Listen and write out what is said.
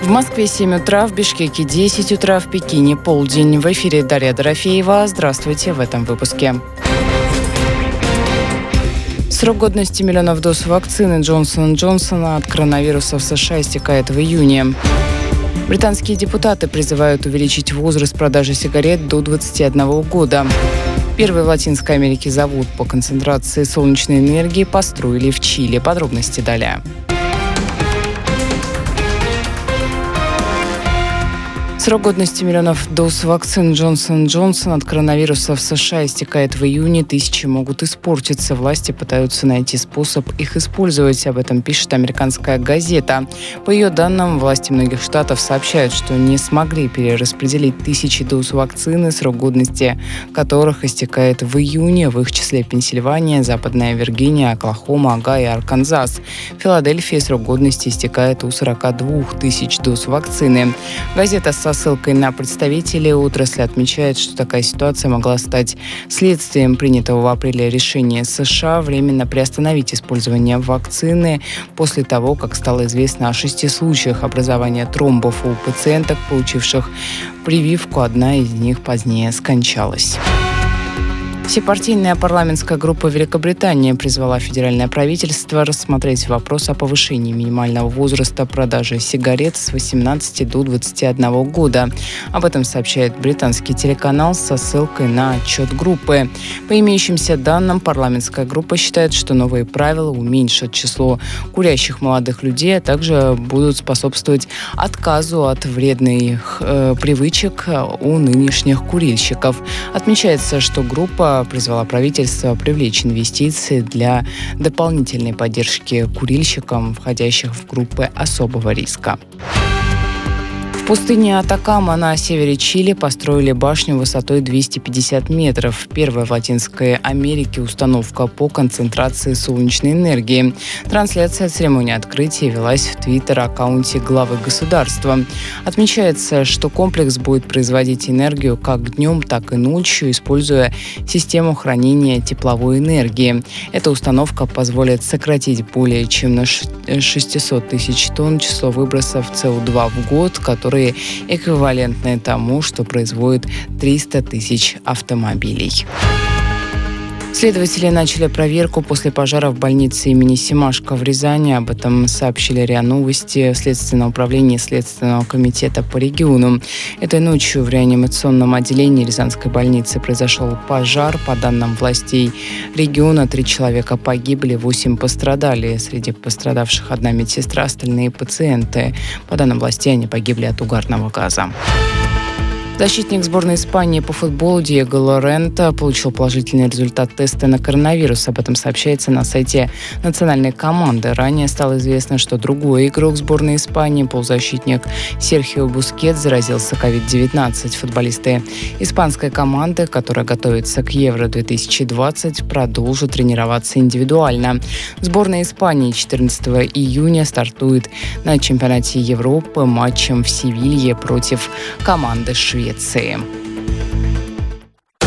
В Москве 7 утра, в Бишкеке 10 утра, в Пекине полдень. В эфире Дарья Дорофеева. Здравствуйте в этом выпуске. Срок годности миллионов доз вакцины Джонсон & Джонсона от коронавируса в США истекает в июне. Британские депутаты призывают увеличить возраст продажи сигарет до 21 года. Первый в Латинской Америке завод по концентрации солнечной энергии построили в Чили. Подробности далее. Срок годности миллионов доз вакцин Джонсон & Джонсон от коронавируса в США истекает в июне. Тысячи могут испортиться. Власти пытаются найти способ их использовать. Об этом пишет американская газета. По ее данным, власти многих штатов сообщают, что не смогли перераспределить тысячи доз вакцины, срок годности которых истекает в июне. В их числе Пенсильвания, Западная Виргиния, Оклахома, Огайо и Арканзас. В Филадельфии срок годности истекает у 42 тысяч доз вакцины. Газета со ссылкой на представителей отрасли отмечает, что такая ситуация могла стать следствием принятого в апреле решения США временно приостановить использование вакцины после того, как стало известно о 6 случаях образования тромбов у пациенток, получивших прививку. Одна из них позднее скончалась. Всепартийная парламентская группа Великобритании призвала федеральное правительство рассмотреть вопрос о повышении минимального возраста продажи сигарет с 18 до 21 года. Об этом сообщает британский телеканал со ссылкой на отчет группы. По имеющимся данным, парламентская группа считает, что новые правила уменьшат число курящих молодых людей, а также будут способствовать отказу от вредных привычек у нынешних курильщиков. Отмечается, что группа призвала правительство привлечь инвестиции для дополнительной поддержки курильщикам, входящих в группы особого риска. В пустыне Атакама на севере Чили построили башню высотой 250 метров. Первая в Латинской Америке установка по концентрации солнечной энергии. Трансляция церемонии открытия велась в твиттер-аккаунте главы государства. Отмечается, что комплекс будет производить энергию как днем, так и ночью, используя систему хранения тепловой энергии. Эта установка позволит сократить более чем на 600 тысяч тонн число выбросов СО2 в год, которые эквивалентны тому, что производит 300 тысяч автомобилей. Следователи начали проверку после пожара в больнице имени Семашко в Рязани. Об этом сообщили РИА Новости в Следственном управлении Следственного комитета по региону. Этой ночью в реанимационном отделении Рязанской больницы произошел пожар. По данным властей региона, 3 человека погибли, 8 пострадали. Среди пострадавших 1 медсестра, остальные пациенты. По данным властей, они погибли от угарного газа. Защитник сборной Испании по футболу Диего Лоренто получил положительный результат теста на коронавирус. Об этом сообщается на сайте национальной команды. Ранее стало известно, что другой игрок сборной Испании, полузащитник Серхио Бускетс, заразился COVID-19. Футболисты испанской команды, которая готовится к Евро-2020, продолжат тренироваться индивидуально. Сборная Испании 14 июня стартует на чемпионате Европы матчем в Севилье против команды Швеции.